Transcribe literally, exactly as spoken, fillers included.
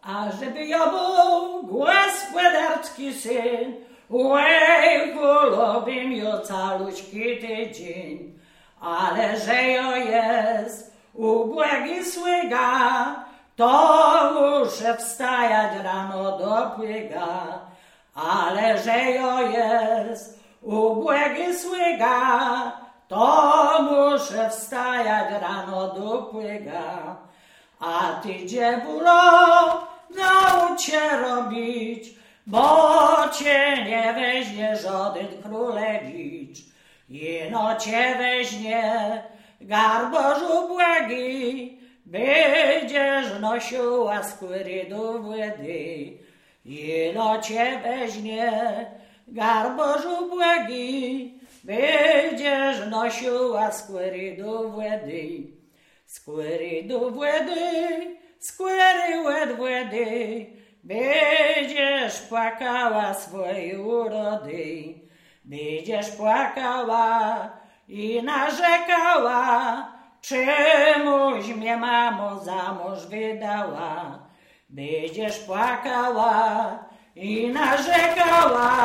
A żeby ja był gospodarski syn, oj, wolałbym ja caluśki tydzień. Ale że ja jest ubłagi słyga, to muszę wstajać rano do płyga. Ale że ja jest ubłagi słyga, to muszę wstajać rano do płyga. A ty, dziewulo, naucz się robić, bo cię nie weźmie żaden królewicz. Jeno cię weźmie garbarz ubłagi, będziesz nosiła skóry do wody. Jeno cię weźmie garbarz ubłagi, będziesz nosiła skóry do wody. Skóry do wody, skóry łed wody, będziesz płakała swojej urody. Będziesz płakała i narzekała, czemuś mnie mamo za mąż wydała. Będziesz płakała i narzekała,